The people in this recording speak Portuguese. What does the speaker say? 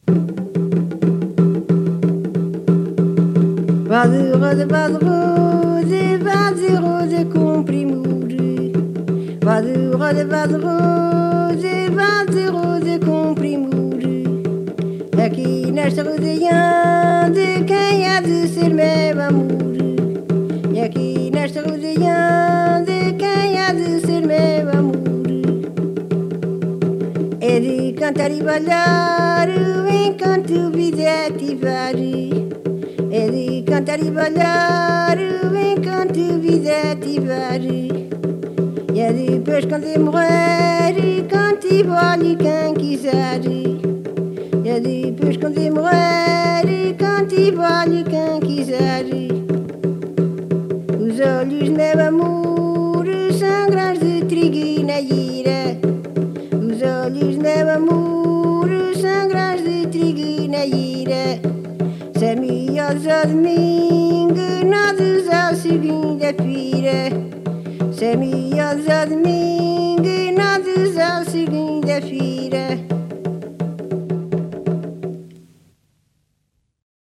Vade rosa com primor. Vade rosa com primor. Aqui nesta rodeia de quem há de ser meu amor. E aqui nesta rodeia de quem há de ser meu amor. É de cantar e bailar enquanto vida ativar. É de cantar e bailar enquanto vida ativar. E é depois quando eu morrer, canto e baile quem quiser. E é depois quando eu morrer, canto e baile quem quiser. Os olhos, meu amor, são grãos de trigo e na ira. Os olhos, meu amor, são grãos de trigo e na ira. Semiosos ao domingo, nados à segunda-feira. Semiosos ao domingo, nados à segunda-feira.